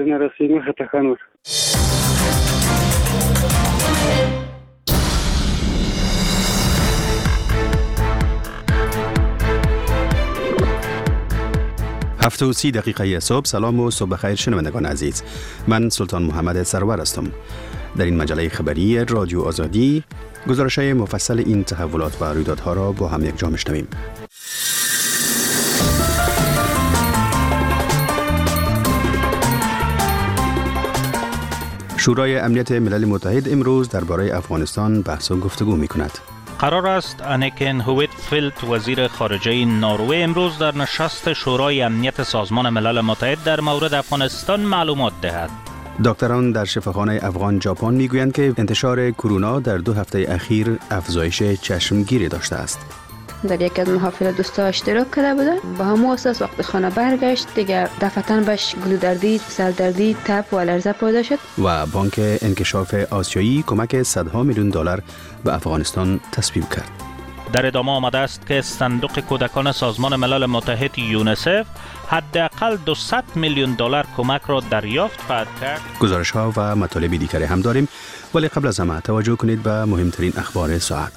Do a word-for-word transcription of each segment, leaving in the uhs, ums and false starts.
نرسیم خطاخان. هفت و سی دقیقه صبح. سلام و صبح خیر شنوندگان عزیز. من سلطان محمد سرور هستم. در این مجله خبری رادیو آزادی گزارش‌های مفصل این تحولات و رویدادها را با هم یک جا میشنویم. شورای امنیت ملل متحد امروز درباره افغانستان بحث و گفتگو می‌کند. قرار است انیکن هویتفیلد وزیر خارجه نروژ امروز در نشست شورای امنیت سازمان ملل متحد در مورد افغانستان معلومات دهد. دکتران در شفاخانه افغان ژاپن میگویند که انتشار کرونا در دو هفته اخیر افزایش چشمگیری داشته است. در یکی از محافل دوستا اشتراک کرده بوده، با همون اساس وقت خانه برگشت دیگه دفعتاً بهش گلودردی، سردردی، تب و لرزه پیدا شد. و بانک انکشاف آسیایی کمک صدها میلیون دلار به افغانستان تصویب کرد. در ادامه آمده است که صندوق کودکان سازمان ملل متحد یونیسف حداقل دویست میلیون دلار کمک را دریافت خواهد کرد. گزارش ها و مطالب دیگری هم داریم، ولی قبل از همه توجه کنید به مهمترین اخبار ساعت.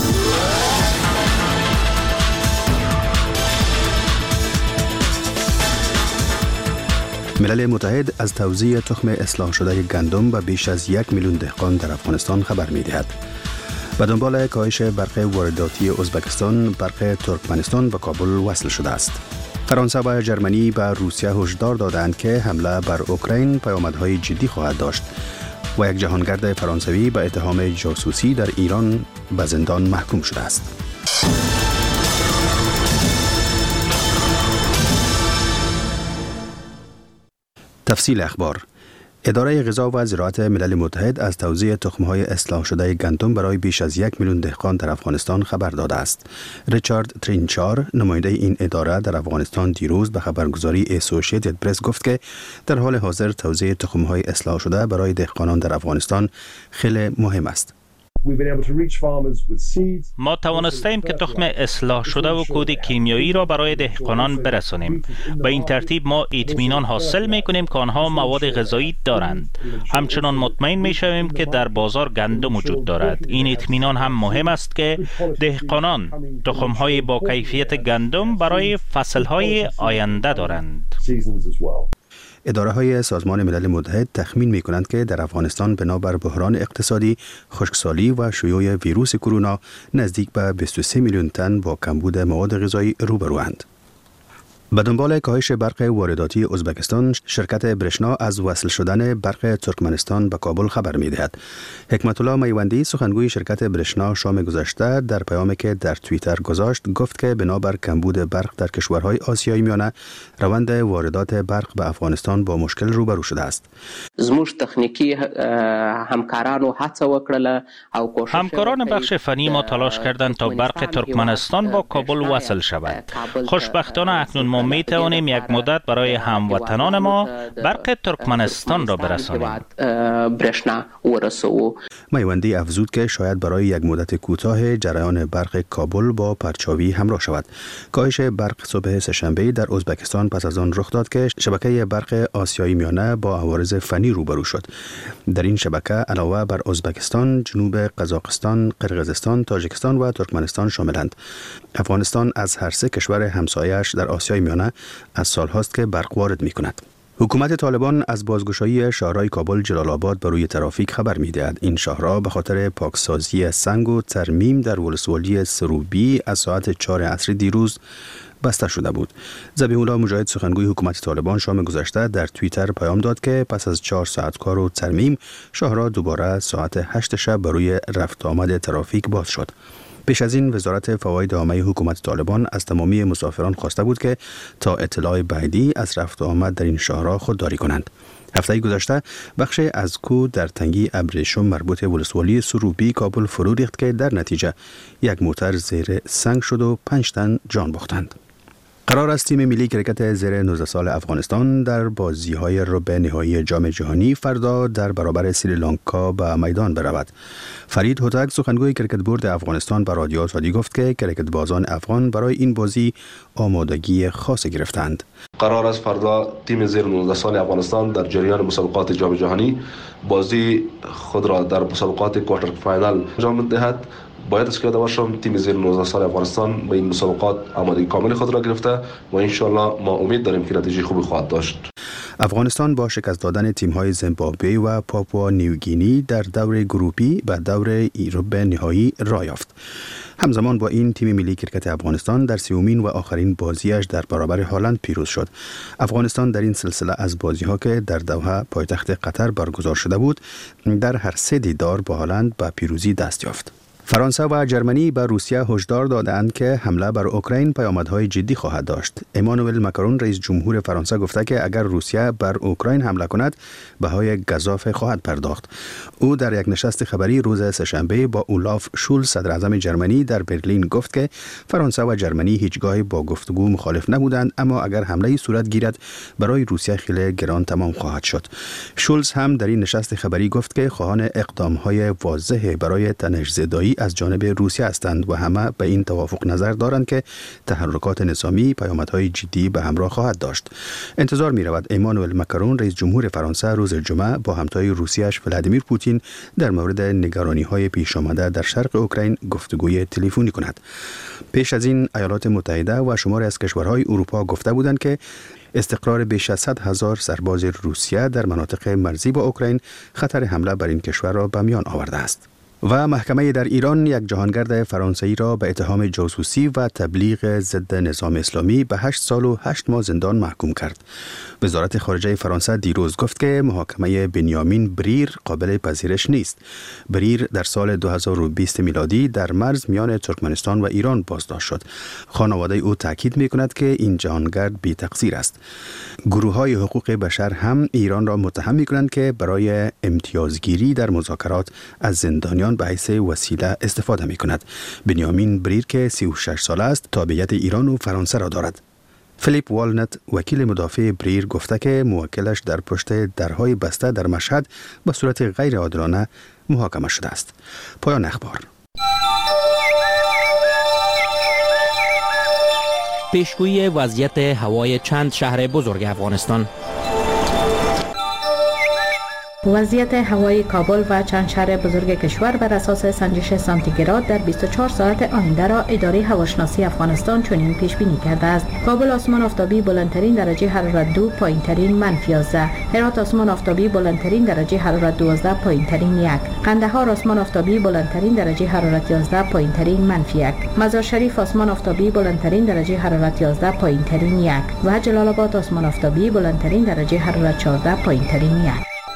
ملل متحد از توزیع تخم اصلاح شده گندم به بیش از یک میلیون دهقان در افغانستان خبر می‌دهد. به دنبال کاهش برق وارداتی ازبکستان، برق ترکمنستان به کابل وصل شده است. فرانسه و جرمنی به روسیه هشدار دادند که حمله بر اوکراین پیامدهای جدی خواهد داشت و یک جهانگرد فرانسوی به اتهام جاسوسی در ایران به زندان محکوم شده است. تفصیل اخبار. اداره غذا و زراعت ملل متحد از توزیع تخم‌های اصلاح شده گندم برای بیش از یک میلیون دهقان در افغانستان خبر داده است. ریچارد ترینچار، نماینده این اداره در افغانستان، دیروز به خبرگزاری اسوسییتد پرس گفت که در حال حاضر توزیع تخم‌های اصلاح شده برای دهقانان در افغانستان خیلی مهم است. ما توانستیم که تخم اصلاح شده و کود کیمیایی را برای دهقانان برسانیم. به این ترتیب ما اطمینان حاصل می کنیم که آنها مواد غذایی دارند. همچنان مطمئن می شویم که در بازار گندم وجود دارد. این اطمینان هم مهم است که دهقانان تخم‌های با کیفیت گندم برای فصل‌های آینده دارند. اداره های سازمان ملل متحد تخمین می کنند که در افغانستان بنابر بحران اقتصادی، خشکسالی و شیوع ویروس کرونا نزدیک به بیست و سه میلیون تن با کمبود مواد غذایی روبروند. به دنبال کاهش برق وارداتی ازبکستان، شرکت برشنا از وصل شدن برق ترکمنستان به کابل خبر می‌دهد. حکمت الله میوندی، سخنگوی شرکت برشنا، شام گذشته در پیامی که در توییتر گذاشت گفت که بنابر کمبود برق در کشورهای آسیای میانه، روند واردات برق به افغانستان با مشکل روبرو شده است. زموږ تخنیکی همکارانو هڅه وکړه او کوشش همکاران بخش فنی ما تلاش کردند تا برق ترکمنستان با کابل وصل شود. خوشبختانه اکنون ما می توانیم یک مدت برای هموطنان ما برق ترکمنستان را برسانیم. میوندی افزود که شاید برای یک مدت کوتاه جریان برق کابل با پرچاوی همراه شود. کاهش برق صبح سه‌شنبه در ازبکستان پس از آن رخ داد که شبکه برق آسیایی میانه با عوارض فنی روبرو شد. در این شبکه علاوه بر ازبکستان، جنوب قزاقستان، قرقیزستان، تاجیکستان و ترکمنستان شاملند. افغانستان از هر سه کشور همسایه‌اش در آسیای میانه از سالهاست که برق وارد می کند. حکومت طالبان از بازگشایی شهرهای کابل، جلال آباد بر روی ترافیک خبر می‌دهد. این شهرها به خاطر پاکسازی سنگ و ترمیم در ولسوالی سروبی از ساعت چهار عصر دیروز بسته شده بود. ذبیح الله مجاهد، سخنگوی حکومت طالبان، شام گذشته در توییتر پیام داد که پس از چهار ساعت کار و ترمیم، شهرها دوباره ساعت هشت شب بر روی رفت آمد ترافیک باز شد. پیش از این وزارت فواید عامه حکومت طالبان از تمامی مسافران خواسته بود که تا اطلاع بعدی از رفت و آمد در این شهرها خودداری کنند. هفته گذشته بخش از کوه در تنگی ابریشم مربوط ولسوالی سروبی کابل فرو ریخت که در نتیجه یک موتر زیر سنگ شد و پنج تن جان باختند. قرار است تیم ملی کرکت زیر نوزده سال افغانستان در بازی‌های ربع نهایی جام جهانی فردا در برابر سریلانکا به میدان برود. فرید هوتک سخنگوی کرکت بورد افغانستان به رادیو آزادی گفت که کرکت بازان افغان برای این بازی آمادگی خاصی گرفتند. قرار است فردا تیم زیر نوزده سال افغانستان در جریان مسابقات جام جهانی بازی خود را در مسابقات کوارتر فاینال انجام دهد. باید است که یاد باشم تیم زیر نوزده سال افغانستان به این مسابقات آمادگی کامل خود را گرفته و ان شاء الله ما امید داریم که نتیجه خوبی خواهد داشت. افغانستان با شکست دادن تیم‌های زیمبابوه و پاپوا نیوگینی در دور گروپی به دور ربع نهایی راه یافت. همزمان با این تیم ملی کرکت افغانستان در سومین و آخرین بازیش در برابر هلند پیروز شد. افغانستان در این سلسله از بازی‌ها که در دوحه پایتخت قطر برگزار شده بود در هر سه دیدار با هلند به پیروزی دست یافت. فرانسه و جرمنی به روسیه هشدار دادند که حمله بر اوکراین پیامدهای جدی خواهد داشت. امانوئل ماکرون رئیس جمهور فرانسه گفته که اگر روسیه بر اوکراین حمله کند بهای گزاف خواهد پرداخت. او در یک نشست خبری روز سه‌شنبه با اولاف شولز صدر اعظم جرمنی در برلین گفت که فرانسه و جرمنی هیچگاه با گفتگو مخالف نبودند، اما اگر حمله صورت گیرد برای روسیه خیلی گران تمام خواهد شد. شولز هم در این نشست خبری گفت که خواهان اقدام‌های واضح برای تنش‌زدایی از جانب روسیه هستند و همه به این توافق نظر دارند که تحرکات نظامی پیامدهای جدی به همراه خواهد داشت. انتظار می رود امانوئل ماکرون رئیس جمهور فرانسه روز جمعه با همتای روسیه‌اش ولادیمیر پوتین در مورد نگرانی‌های پیش آمده در شرق اوکراین گفتگوی تلفنی کند. پیش از این ایالات متحده و شماری از کشورهای اروپا گفته بودند که استقرار بیش از صد هزار سرباز روسیه در مناطق مرزی با اوکراین خطر حمله بر این کشور را به میان آورده است. و محکمه در ایران یک جهانگرد فرانسوی را به اتهام جاسوسی و تبلیغ ضد نظام اسلامی به هشت سال و هشت ماه زندان محکوم کرد. وزارت خارجه فرانسه دیروز گفت که محاکمه بنیامین بریر قابل پذیرش نیست. بریر در سال دو هزار و بیست میلادی در مرز میان ترکمنستان و ایران بازداشت شد. خانواده او تاکید می‌کند که این جهانگرد بی تقصیر است. گروه‌های حقوق بشر هم ایران را متهم می‌کنند که برای امتیازگیری در مذاکرات از زندانیان به حیث وسیله استفاده می‌کند. بنیامین بریر که سی و شش ساله است تابعیت ایران و فرانسه را دارد. فیلیپ والنت وکیل مدافع بریر گفته که موکلش در پشت درهای بسته در مشهد به صورت غیر عادلانه محاکمه شده است. پایان اخبار. پیشگویی وضعیت هوای چند شهر بزرگ افغانستان. وضعیت هوای کابل و چند شهر بزرگ کشور بر اساس سنجش سانتیگراد در بیست و چهار ساعت آینده را اداره هواشناسی افغانستان چنین پیش بینی کرده است. کابل آسمان آفتابی بلندترین درجه حرارت دو، پایینترین منفی یازده. هرات آسمان آفتابی بلندترین درجه حرارت دوازده، پایینترین یک. قندهار آسمان آفتابی بلندترین درجه حرارت یازده، پایینترین منفی یک. مزار شریف آسمان آفتابی بلندترین درجه حرارت یازده، پایینترین یک. و جلال آباد آسمان آفتابی بلندترین درجه حرارت چهارده، پایینترین یک.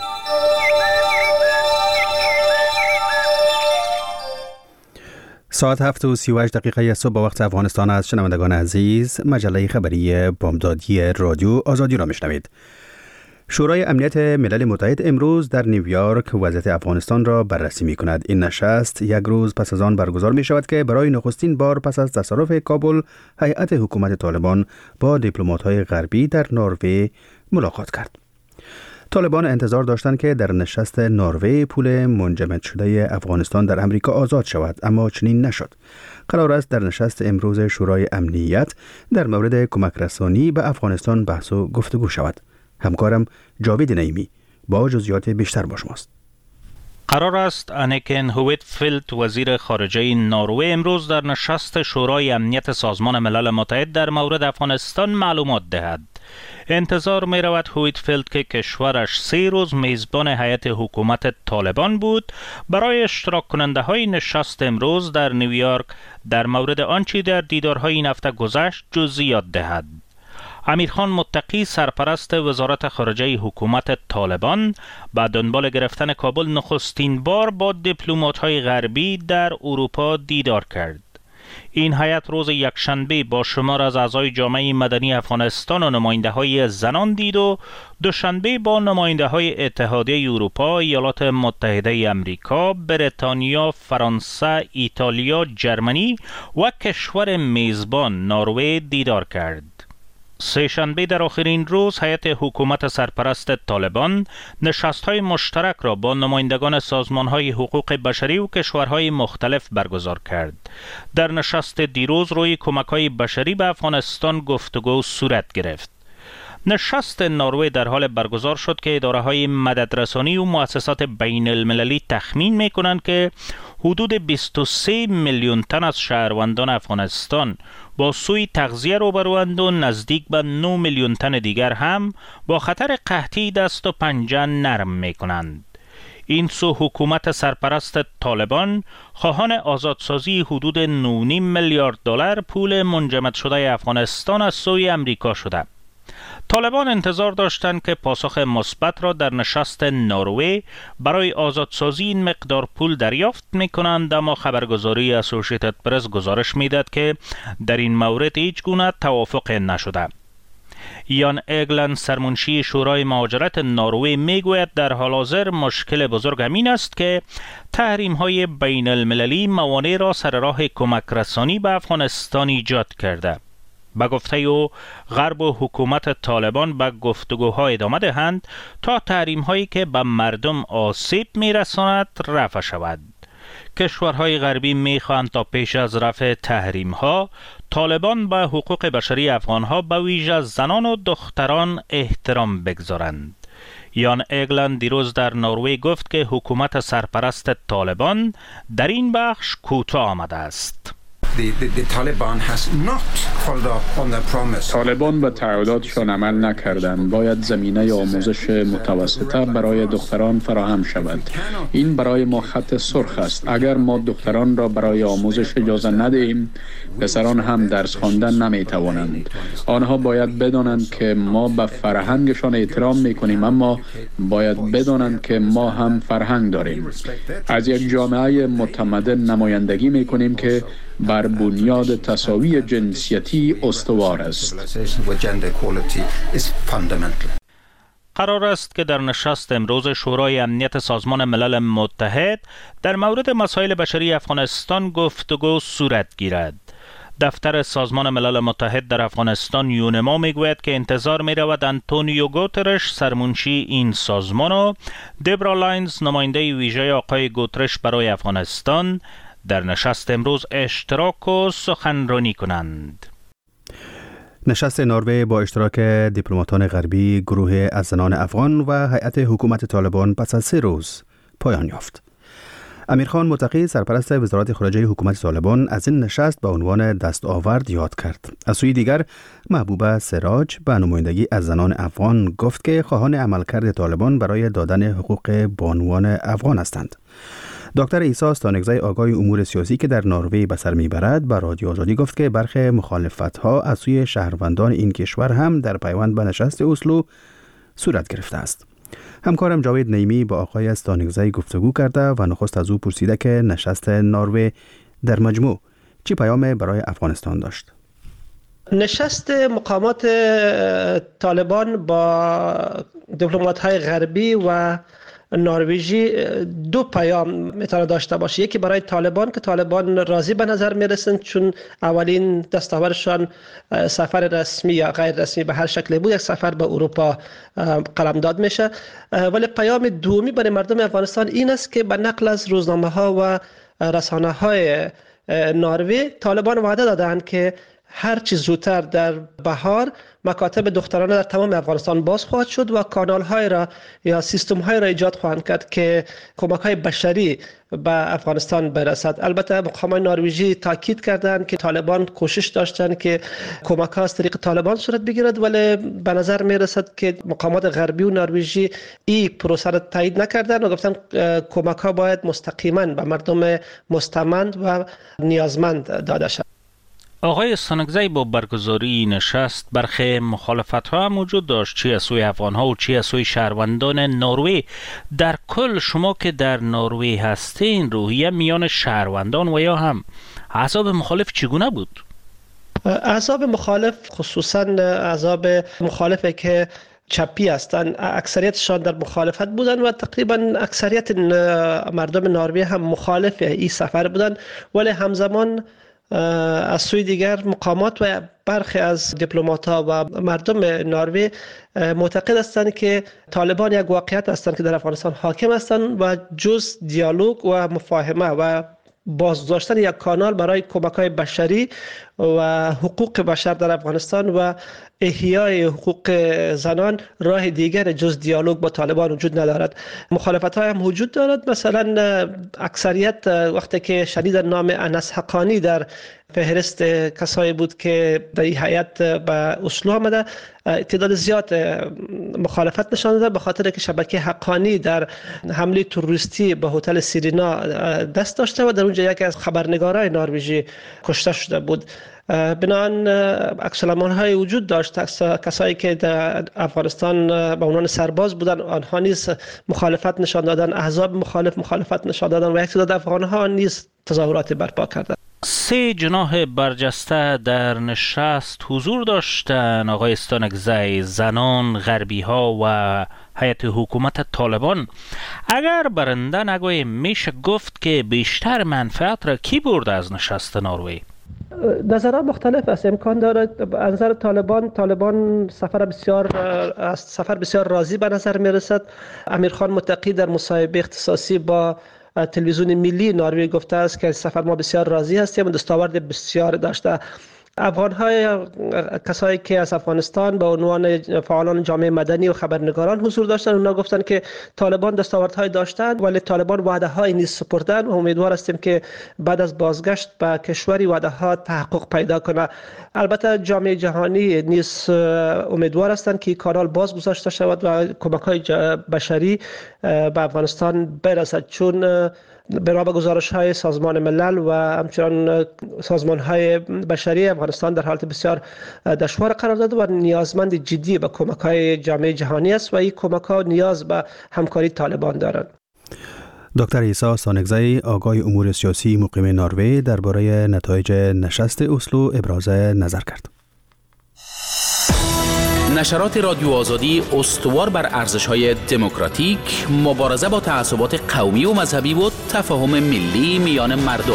ساعت هفت و سی و هشت دقیقه صبح به وقت افغانستان است. شنوندگان عزیز، مجله خبری بامدادی رادیو آزادی را میشنوید. شورای امنیت ملل متحد امروز در نیویورک وضعیت افغانستان را بررسی می کند. این نشست یک روز پس از آن برگزار می شود که برای نخستین بار پس از تصرف کابل هیئت حکومت طالبان با دیپلمات‌های غربی در نروژ ملاقات کرد. طالبان انتظار داشتند که در نشست نروژ پول منجمد شده افغانستان در امریکا آزاد شود، اما چنین نشد. قرار است در نشست امروز شورای امنیت در مورد کمک رسانی به افغانستان بحث و گفتگو شود. همکارم جاوید نعیمی با جزئیات بیشتر با شماست. قرار است انیکن هویتفیلد وزیر خارجه نروژ امروز در نشست شورای امنیت سازمان ملل متحد در مورد افغانستان معلومات دهد. انتظار می رود هویتفیلد که کشورش سه روز میزبان هیئت حکومت طالبان بود برای اشتراک کننده های نشست امروز در نیویورک در مورد آنچه در دیدارهای این هفته گذشت جزئیات دهد. امیرخان متقی سرپرست وزارت خارجه حکومت طالبان به دنبال گرفتن کابل نخستین بار با دیپلمات‌های غربی در اروپا دیدار کرد. این هیئت روز یکشنبه با شمار از اعضای جامعه مدنی افغانستان و نماینده‌های زنان دید و دوشنبه با نماینده‌های اتحادیه اروپا، ایالات متحده امریکا، بریتانیا، فرانسه، ایتالیا، جرمنی و کشور میزبان نروژ دیدار کرد. سه‌شنبه در آخرین روز هیئت حکومت سرپرست طالبان نشست‌های مشترک را با نمایندگان سازمان‌های حقوق بشری و کشورهای مختلف برگزار کرد. در نشست دیروز روی کمک‌های بشری به افغانستان گفتگو صورت گرفت. نشست نروژ در حال برگزار شد که اداره‌های مددرسانی و مؤسسات بین المللی تخمین می‌کنند که حدود بیست و سه میلیون تن از شهروندان افغانستان با سوی تغذیه روبروند و نزدیک به نه میلیون تن دیگر هم با خطر قحطی دست و پنجه نرم می‌کنند. این سو حکومت سرپرست طالبان خواهان آزادسازی حدود نه و نیم میلیارد دلار پول منجمد شده افغانستان از سوی امریکا شده. طالبان انتظار داشتند که پاسخ مثبت را در نشست نروژ برای آزادسازی این مقدار پول دریافت می‌کنند، اما خبرگزاری اسوسییتد پرس گزارش می‌دهد که در این مورد هیچ گونه توافق نشده. یان اگلند سرمنشی شورای مهاجرت نروژ میگوید در حال حاضر مشکل بزرگ همین است که تحریم‌های بین المللی موانع را سر راه کمک رسانی به افغانستان ایجاد کرده. به گفته او غرب و حکومت طالبان به گفتگوها ادامه دهند تا تحریم‌هایی که به مردم آسیب می‌رساند رفع شود. کشورهای غربی می‌خواهند تا پیش از رفع تحریم‌ها طالبان به حقوق بشری افغان‌ها به ویژه زنان و دختران احترام بگذارند. یان اگلند دیروز در نروژ گفت که حکومت سرپرست طالبان در این بخش کوتاه آمده است. طالبان به تعهداتشان عمل نکردند. باید زمینه آموزش متوسطه برای دختران فراهم شود. این برای ما خط سرخ است. اگر ما دختران را برای آموزش اجازه ندهیم، پسران هم درس خواندن نمی توانند. آنها باید بدانند که ما به فرهنگشان احترام میکنیم، اما باید بدانند که ما هم فرهنگ داریم. از یک جامعه متمدن نمایندگی میکنیم که بر بنیاد تساوی جنسیتی استوار است. قرار است که در نشست امروز شورای امنیت سازمان ملل متحد در مورد مسائل بشری افغانستان گفتگو صورت گیرد. دفتر سازمان ملل متحد در افغانستان یونما میگوید که انتظار می رود انتونیو گوترش سرمنشی این سازمان و دبرا لاینز نماینده ویژه آقای گوترش برای افغانستان در نشست امروز اشتراک و سخنرانی کنند. نشست نروژ با اشتراک دیپلماتان غربی، گروه از زنان افغان و هیئت حکومت طالبان پس از سه روز پایان یافت. امیرخان متقی سرپرست وزارت خارجه حکومت طالبان از این نشست به عنوان دستاورد یاد کرد. از سوی دیگر محبوبه سراج به نمایندگی از زنان افغان گفت که خواهان عملکرد طالبان برای دادن حقوق بانوان افغان هستند. دکتر عیسی استانکزی آگاه امور سیاسی که در نروژ به سر میبرد به رادیو آزادی گفت که برخی مخالفت‌ها از سوی شهروندان این کشور هم در پیوند به نشست اسلو صورت گرفته است. همکارم جاوید نیمی با آقای استانکزی گفتگو کرده و نخست از او پرسیده که نشست نروژ در مجموع چه پیام برای افغانستان داشت. نشست مقامات طالبان با دیپلمات‌های غربی و نروژی دو پیام میتونه داشته باشه. یکی برای طالبان که طالبان راضی به نظر میرسند چون اولین دستاوردشان سفر رسمی یا غیر رسمی به هر شکلی بود، یک سفر به اروپا قلمداد میشه. ولی پیام دومی برای مردم افغانستان این است که به نقل از روزنامه ها و رسانه های نروژ طالبان وعده دادند که هر چیز زودتر در بهار مکاتب دخترانه در تمام افغانستان باز خواهد شد و کانال های را یا سیستم های را ایجاد خواهند کرد که کمک های بشری به افغانستان برسد. البته مقامات نروژی تاکید کردند که طالبان کوشش داشتند که کمک ها از طریق طالبان صورت بگیرد، ولی به نظر می رسد که مقامات غربی و نروژی این پروسه را تایید نکردند و گفتند کمک ها باید مستقیما به مردم مستمند و نیازمند داده شود. آقای استانکزی با برگزاری نشست برخی مخالفت ها هم وجود داشت، چی از سوی افغان ها و چی از سوی شهروندان نروژ. در کل شما که در نروژ هستین روحیه میان شهروندان و یا هم احزاب مخالف چگونه بود؟ احزاب مخالف خصوصا احزاب مخالفه که چپی هستند اکثریتشان در مخالفت بودند و تقریبا اکثریت مردم نروژ هم مخالف این سفر بودند، ولی همزمان از سوی دیگر مقامات و برخی از دیپلمات‌ها و مردم نروژ معتقد هستند که طالبان یک واقعیت هستند که در افغانستان حاکم هستند و جز دیالوگ و مفاهمه و بازداشتن یک کانال برای کمک‌های بشری و حقوق بشر در افغانستان و احیای حقوق زنان راه دیگر جز دیالوگ با طالبان وجود ندارد. مخالفت‌های هم وجود دارد. مثلا اکثریت وقتی که شنیدن نام انس حقانی در فهرست کسایی بود که در این هیئت به اسلو آمده، تعداد زیاد مخالفت نشان داد به خاطر که شبکه حقانی در حمله تروریستی به هتل سیرینا دست داشته و در اونجا یکی از خبرنگارای نروژی کشته شده بود. بنابراین عکس‌العمل‌های وجود داشت. کسایی که در افغانستان به عنوان سرباز بودن آنها نیز مخالفت نشان دادن، احزاب مخالف مخالفت نشان دادن و یک تعداد افغان‌ها نیز تظاهرات برپا کردند. سه جناح برجسته در نشست حضور داشتند. آقای استانکزی، زنان، غربی ها و هیئت حکومت طالبان. اگر برنده نگوی میشه گفت که بیشتر منفعت را کی برده از نشست نروژ؟ نظرات مختلف است. امکان دارد از نظر طالبان طالبان سفر بسیار از سفر بسیار راضی به نظر می رسد. امیرخان متقی در مصاحبه اختصاصی با تلویزیون ملی نروژ گفته است که سفر ما بسیار راضی هستیم و دستاورد بسیار داشته. افغان‌های کسایی که از افغانستان به عنوان فعالان جامعه مدنی و خبرنگاران حضور داشتند، اونا گفتند که طالبان دستاوردهای داشتند ولی طالبان وعده‌های نیز سپردند و امیدوار هستیم که بعد از بازگشت به کشوری وعده‌ها تحقق پیدا کنه. البته جامعه جهانی نیز امیدوار هستند که کانال باز گذاشته شود و کمک‌های بشری به افغانستان برسد، چون برای گزارش‌های سازمان ملل و همچنان سازمان‌های بشری افغانستان در حالت بسیار دشوار قرار داده و نیازمند جدی به کمک‌های جامعه جهانی است و این کمک‌ها نیاز به همکاری طالبان دارند. دکتر عیسی استانکزی، آگاه امور سیاسی مقیم نروژ، درباره نتایج نشست اسلو ابراز نظر کرد. نشرات رادیو آزادی استوار بر ارزش‌های دموکراتیک، مبارزه با تعصبات قومی و مذهبی و تفاهم ملی میان مردم.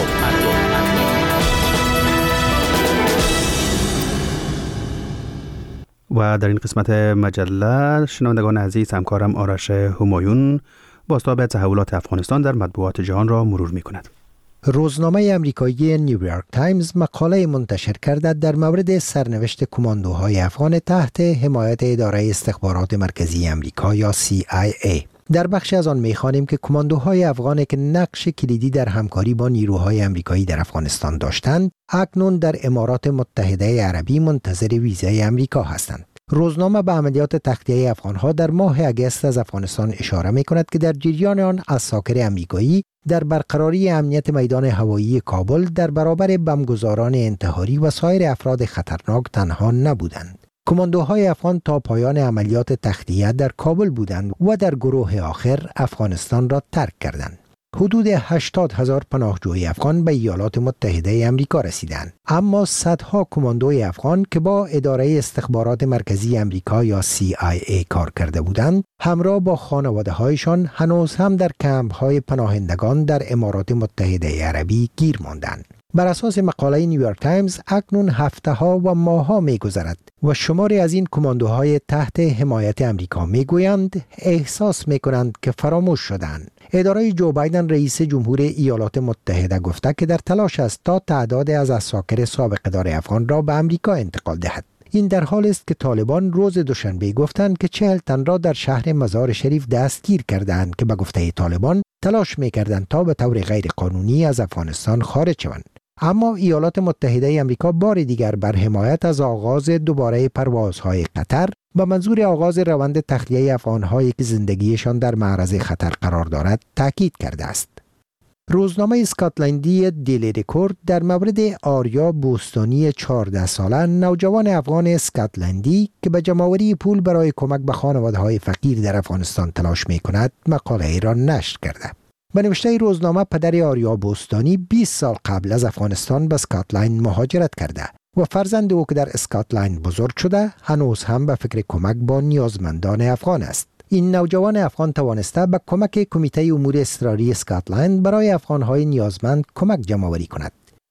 و در این قسمت مجله شنوندگان عزیز، همکارم آرش همایون بازتاب تحولات افغانستان در مطبوعات جهان را مرور می‌کند. روزنامه امریکایی نیویورک تایمز مقاله منتشر کرده در مورد سرنوشت کماندوهای افغان تحت حمایت اداره استخبارات مرکزی امریکا یا سی آی ای. در بخش از آن می‌خوانیم که کماندوهای افغان که نقش کلیدی در همکاری با نیروهای امریکایی در افغانستان داشتند، اکنون در امارات متحده عربی منتظر ویزای امریکا هستند. روزنامه به عملیات تخلیه افغانها در ماه اگست از افغانستان اشاره می‌کند که در جریان آن عساکر امریکایی در برقراری امنیت میدان هوایی کابل در برابر بمبگذاران انتحاری و سایر افراد خطرناک تنها نبودند. کماندوهای افغان تا پایان عملیات تخلیه در کابل بودند و در گروه آخر افغانستان را ترک کردند. حدود هشتاد هزار پناهجوی افغان به ایالات متحده امریکا رسیدند، اما صدها کماندوی افغان که با اداره استخبارات مرکزی امریکا یا سی آی ای کار کرده بودند، همراه با خانواده‌هایشان هنوز هم در کمپ‌های پناهندگان در امارات متحده عربی گیر ماندند. بر اساس مقاله نیویورک تایمز اکنون هفته‌ها و ماه‌ها می‌گذرد و شماری از این کماندوهای تحت حمایت امریکا می‌گویند احساس می‌کنند که فراموش شدند. اداره جو بایدن رئیس جمهور ایالات متحده گفته که در تلاش است تا تعداد از عساکر سابقه‌دار افغان را به امریکا انتقال دهد. این در حالی است که طالبان روز دوشنبه گفتند که چهل تن را در شهر مزار شریف دستگیر کردند که به گفته طالبان تلاش می‌کردند تا به طور غیر قانونی از افغانستان خارج شوند. اما ایالات متحده امریکا بار دیگر بر حمایت از آغاز دوباره پروازهای قطر با منظور آغاز روند تخلیه افغان‌هایی که زندگیشان در معرض خطر قرار دارد تاکید کرده است. روزنامه اسکاتلندی دیلی رکورد در مورد آریا بوستانی چهارده ساله نوجوان افغان اسکاتلندی که به جمع‌آوری پول برای کمک به خانواده‌های فقیر در افغانستان تلاش می‌کند مقاله ای را نشر کرده. به نوشته روزنامه پدر آریا بوستانی بیست سال قبل از افغانستان به اسکاتلند مهاجرت کرده و فرزند او که در اسکاتلند بزرگ شده هنوز هم به فکر کمک با نیازمندان افغان است. این نوجوان افغان توانسته به کمک کمیته امور اضطراری اسکاتلند برای افغان‌های نیازمند کمک جمع‌آوری کند.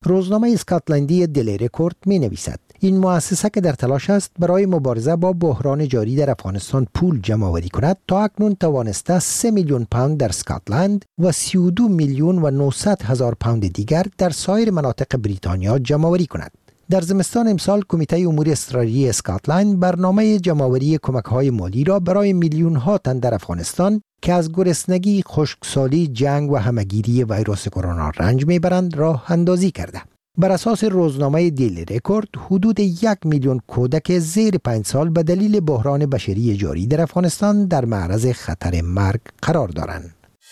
روزنامه اسکاتلندی دیلی رکورد می نویسد این مؤسسه که در تلاش است برای مبارزه با بحران جاری در افغانستان پول جمع آوری کند تا اکنون توانسته سه میلیون پوند در اسکاتلند و سی و دو میلیون و نهصد هزار پوند دیگر در سایر مناطق بریتانیا جمع آوری کند. در زمستان امسال کمیته امور اضطراری اسکاتلند برنامه جمع‌آوری کمک‌های مالی را برای میلیون‌ها تن در افغانستان که از گرسنگی، خشکسالی، جنگ و همه‌گیری ویروس کرونا رنج می‌برند راه اندازی کرده. بر اساس روزنامه دیلی رکورد حدود یک میلیون کودک زیر پنج سال به دلیل بحران بشری جاری در افغانستان در معرض خطر مرگ قرار دارند.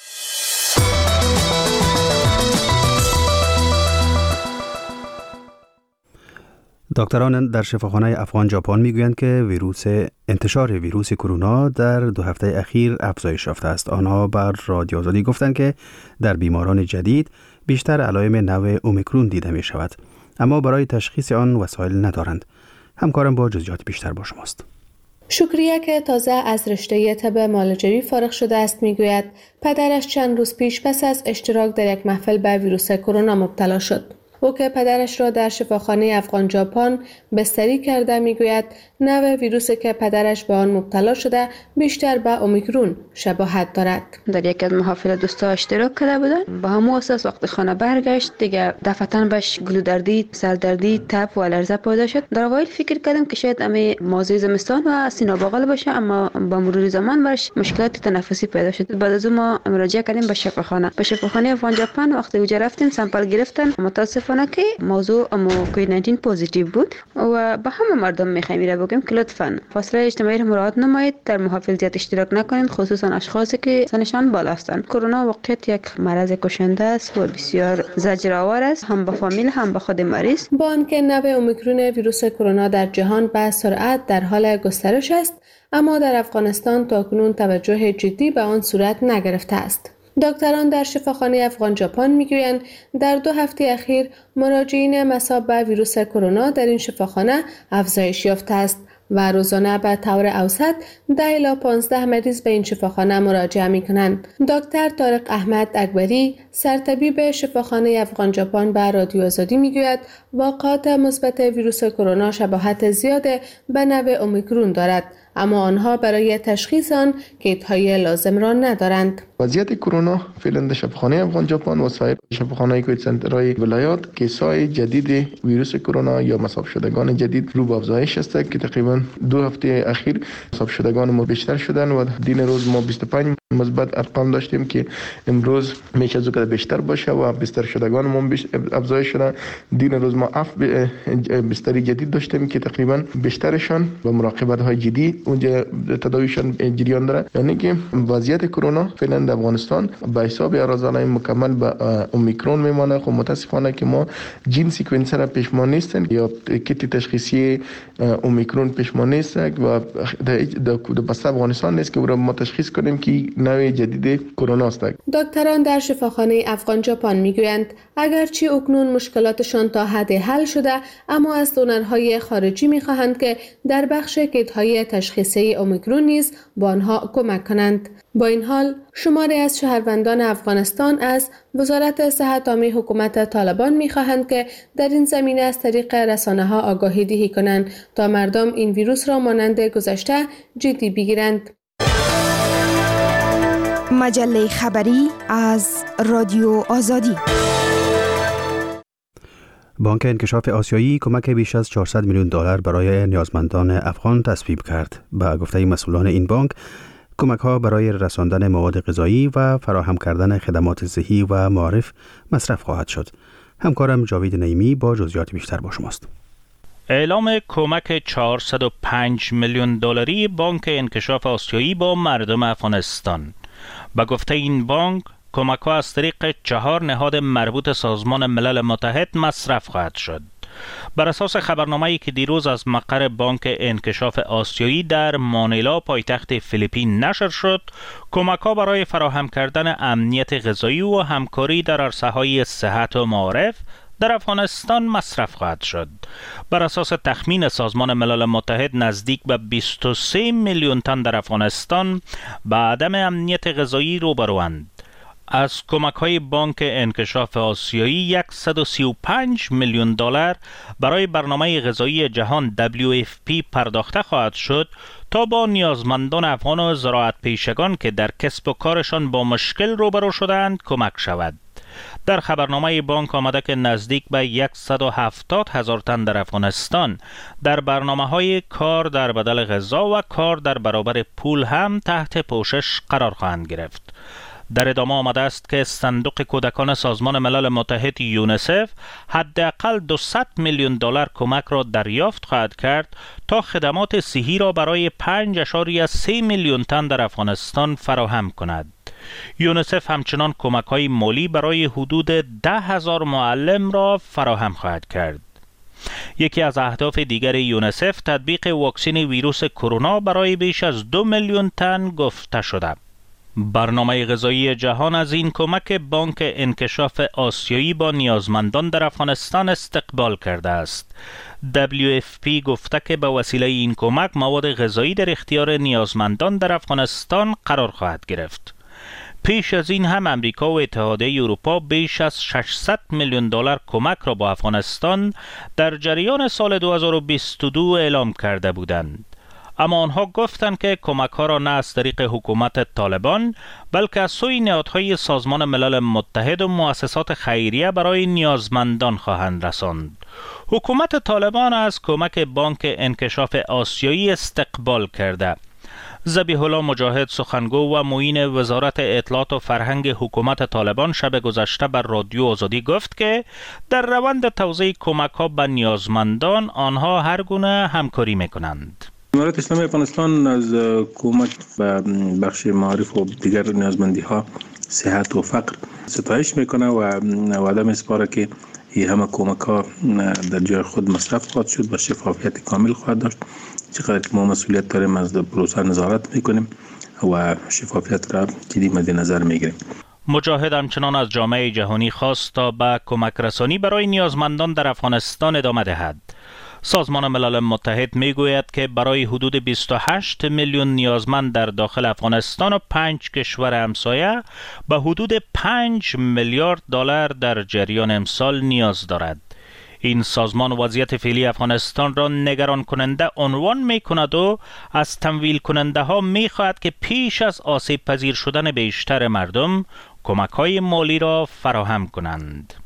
دکتران در شفاخانه افغان ژاپن میگویند که ویروس انتشار ویروس کرونا در دو هفته اخیر افزایش یافته است. آنها بر رادیو آزادی گفتند که در بیماران جدید بیشتر علائم نوع اومیکرون دیده می شود، اما برای تشخیص آن وسایل ندارند. همکارم با جزئیات بیشتر با شماست. شکریه که تازه از رشته طب معالجوی فارغ شده است میگوید پدرش چند روز پیش پس از اشتراک در یک محفل به ویروس کرونا مبتلا شد. او که پدرش را در شفاخانه افغان ژاپن بستری کرده میگوید نوع ویروسی که پدرش به آن مبتلا شده بیشتر به اومیکرون شباهت دارد. در یکی از محافل دوستا اشتراک کرده بودن، با همون اساس وقت خانه برگشت دیگه دفعتاً بهش گلودردی، سردردی، تب و الرژی پیدا شد. در اوایل فکر کردم که شاید امی موضوع زمستان و سینه بغل باشه، اما با مرور زمان برش مشکلات تنفسی پیدا شد. بعد از اون ما مراجعه کردیم به شفاخانه. به شفاخانه افغان ژاپن وقتی اونجا رفتیم سامپل گرفتن، متاسفانه که موضوع امو کووید نوزده پوزیتیو بود و به همه مردم میخوایم میره بگیم که لطفاً فاصله اجتماعی را مراعات نمایید، در محافل زیاد اشتراک نکنید، خصوصا اشخاصی که سنشان بالا هستند. کرونا واقعیت یک مرض کشنده است و بسیار زجرآور است، هم به فامیل هم به خود مریض. با آنکه نوع اومیکرون ویروس کرونا در جهان به سرعت در حال گسترش است، اما در افغانستان تاکنون توجه جدی به آن صورت نگرفته است. دکتران در شفاخانه افغان ژاپن میگویند در دو هفته اخیر مراجعین مصاب به ویروس کرونا در این شفاخانه افزایش یافته است و روزانه به طور اوسط ده الی پانزده مریض به این شفاخانه مراجعه میکنند. دکتر طارق احمد اکبری سرطبیب شفاخانه افغان ژاپن به رادیو آزادی میگوید واقعات مثبت ویروس کرونا شباهت زیاد به نوع اومیکرون دارد، اما آنها برای تشخیص آن کیت‌های لازم را ندارند. وضعیت کرونا فعلا در شفاخانه افغان ژاپن و سایر شفاخانه‌های کووید سنترهای ولایات کیس‌های جدید ویروس کرونا یا مصاب شدگان جدید رو به افزایش است که تقریبا دو هفته اخیر مصاب شدگان ما بیشتر شدن و دین روز ما بیست و پنج مثبت ارقام داشتیم که امروز میشه از اون بیشتر باشه و بیشتر شدگان ما افزایش شدن. دین روز ما اف بستری جدید داشتیم که تقریبا بیشترشان با مراقبت‌های جدی اونجا تداویشان جریان داره، یعنی که وضعیت کرونا فعلا در افغانستان به حساب ارزانه مکمل به اومیکرون میمانه. خب متاسفانه که ما جین سیکونسر پیشمان نیستن یا کیت تشخیصی اومیکرون پیشمان نیست و در بسته افغانستان نیست که او را ما تشخیص کنیم که نوع جدید کرونا است. دکتران در شفاخانه افغان ژاپن میگویند اگرچه اکنون مشکلاتشان تا حد حل شده، اما از دونرهای خارجی میخواهند که در بخش کیت‌های تشخیصی اومیکرون نیز با آنها کمک کنند. با این حال شماری از شهروندان افغانستان از وزارت صحت عامه حکومت طالبان می‌خواهند که در این زمینه از طریق رسانه‌ها آگاهی دهی کنند تا مردم این ویروس را مانند گذشته جدی بگیرند. مجله خبری از رادیو آزادی. بانک انکشاف آسیایی کمک بیش از چهارصد میلیون دلار برای نیازمندان افغان تصویب کرد. به گفته مسئولان این بانک، کمک‌ها برای رساندن مواد غذایی و فراهم کردن خدمات صحی و معارف مصرف خواهد شد. همکارم جاوید نعیمی با جزئیات بیشتر با شماست. اعلام کمک چهارصد و پنج میلیون دلاری بانک انکشاف آسیایی با مردم افغانستان. به گفته این بانک، کمک‌ها از طریق چهار نهاد مربوط سازمان ملل متحد مصرف خواهد شد. بر اساس خبرنامه‌ای که دیروز از مقر بانک انکشاف آسیایی در مانیلا پایتخت فیلیپین نشر شد، کمک‌ها برای فراهم کردن امنیت غذایی و همکاری در عرصه‌های صحت و معارف در افغانستان مصرف خواهد شد. بر اساس تخمین سازمان ملل متحد نزدیک به بیست و سه میلیون تن در افغانستان با عدم امنیت غذایی روبروند. از کمک‌های بانک انکشاف آسیایی صد و سی و پنج میلیون دلار برای برنامه غذایی جهان دبلیو اف پی پرداخته خواهد شد تا با نیازمندان افغان و زراعت پیشگان که در کسب و کارشان با مشکل روبرو شدند کمک شود. در خبرنامه بانک آمده که نزدیک به صد و هفتاد هزار تن در افغانستان در برنامه‌های کار در بدل غذا و کار در برابر پول هم تحت پوشش قرار خواهند گرفت. در ادامه آمده است که صندوق کودکان سازمان ملل متحد یونیسف حداقل دویست میلیون دلار کمک را دریافت خواهد کرد تا خدمات صحی را برای پنج ممیز سه میلیون تن در افغانستان فراهم کند. یونیسف همچنان کمک‌های مالی برای حدود ده هزار معلم را فراهم خواهد کرد. یکی از اهداف دیگر یونیسف تطبیق واکسن ویروس کرونا برای بیش از دو میلیون تن گفته شده. برنامه غذایی جهان از این کمک بانک انکشاف آسیایی با نیازمندان در افغانستان استقبال کرده است. دبلیو اف پی گفته که به وسیله این کمک مواد غذایی در اختیار نیازمندان در افغانستان قرار خواهد گرفت. پیش از این هم امریکا و اتحادیه اروپا بیش از ششصد میلیون دلار کمک را با افغانستان در جریان سال دو هزار و بیست و دو اعلام کرده بودند. اما آنها گفتند که کمک ها را نه از طریق حکومت طالبان بلکه از سوی نهادهای سازمان ملل متحد و مؤسسات خیریه برای نیازمندان خواهند رساند. حکومت طالبان از کمک بانک انکشاف آسیایی استقبال کرده. ذبیح الله مجاهد سخنگو و معین وزارت اطلاعات و فرهنگ حکومت طالبان شب گذشته بر رادیو آزادی گفت که در روند توزیع کمک ها به نیازمندان آنها هر گونه همکاری میکنند. امارات اسلامی افغانستان از کمک به بخش معارف و دیگر نیازمندی ها صحت و فقر ستایش میکنه و وعده میسپاره که این همه کمک ها در جای خود مصرف خواهد شد و شفافیت کامل خواهد داشت. چقدر که ما مسئولیت داریم از پروسه نظارت میکنیم و شفافیت را جدی مد نظر میگیریم. مجاهد همچنان از جامعه جهانی خواست تا به کمک رسانی برای نیازمندان در افغانستان ادامه دهد. سازمان ملل متحد میگوید که برای حدود بیست و هشت میلیون نیازمند در داخل افغانستان و پنج کشور همسایه به حدود پنج میلیارد دلار در جریان امسال نیاز دارد. این سازمان وضعیت فعلی افغانستان را نگران کننده عنوان می کند و از تمویل کننده ها می خواهد که پیش از آسیب پذیر شدن بیشتر مردم کمک های مالی را فراهم کنند.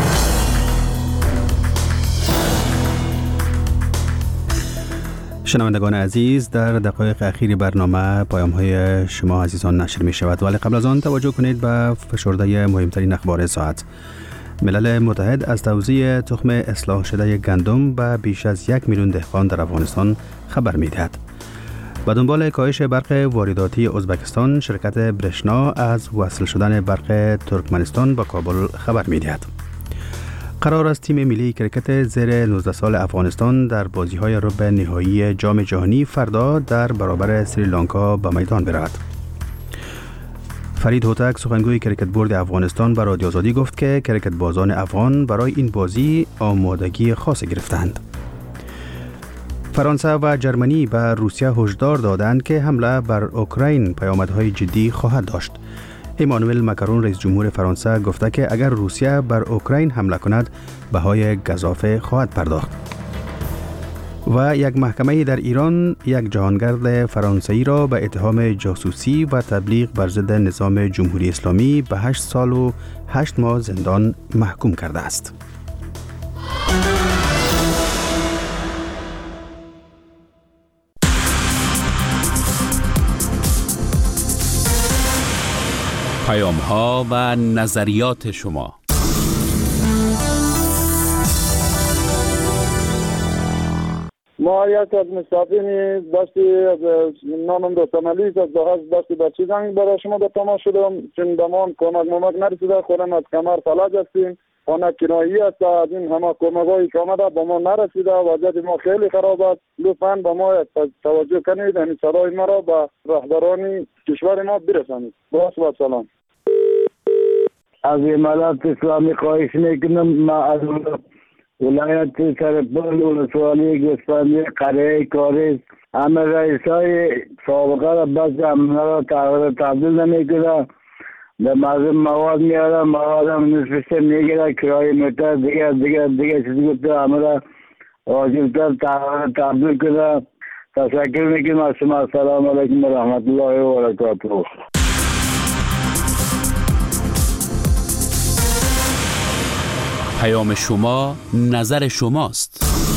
شنوندگان عزیز، در دقایق اخیر برنامه پیام های شما عزیزان نشر می شود، ولی قبل از آن توجه کنید به فشرده مهمترین اخبار ساعت. ملل متحد از توزیع تخم اصلاح شده گندم به بیش از یک میلیون دهقان در افغانستان خبر می دهد. به دنبال کاهش برق وارداتی ازبکستان، شرکت برشنا از وصل شدن برق ترکمنستان به کابل خبر می دهد. قرار است تیم ملی کرکت زیر نوزده سال افغانستان در بازی‌های ربع نهایی جام جهانی فردا در برابر سریلانکا به میدان برود. فرید هوتک سخنگوی کرکت بورد افغانستان به رادیو آزادی گفت که کرکت بازان افغان برای این بازی آمادگی خاص گرفتند. فرانسه و جرمنی به روسیه هشدار دادند که حمله بر اوکراین پیامدهای جدی خواهد داشت. ایمانوئل ماکرون رئیس جمهور فرانسه گفته که اگر روسیه بر اوکراین حمله کند بهای گزافه خواهد پرداخت. و یک محکمه در ایران یک جهانگرد فرانسوی را به اتهام جاسوسی و تبلیغ بر ضد نظام جمهوری اسلامی به هشت سال و هشت ماه زندان محکوم کرده است. پیام ها و نظریات شما. ما یک از مسافرین دستی نامم دو تمالی از دهاز دستی بچه زنگ برای شما به تماس شدم، چون دمان کمک ممک نرسیده، خودم از کمر فلج هستیم، خانه کنایی است، از این همه کمک هایی که آمده با ما نرسیده، وضعیت ما خیلی خراب است. لطفاً با ما توجه کنید، این صدای ما را به رهبران کشور ما برسانید. باز و سلام. از امارات اسلامی خواهش میکنم، ما از ولایت سرپل ولسوالی گوسفندی قریه کاریز همه رئیس های سابقه را بس امنا را تغییر تبدیل نمیکنه در مردم مواد میاره، مواد هم نصفش میگیره، کرایه میتر دیگه دیگه دیگه چیزی گفته همه را واجبتر تبدیل کنه. تشکر میکنم از شما. السلام علیکم و رحمت الله و برکاته. پیام شما نظر شماست.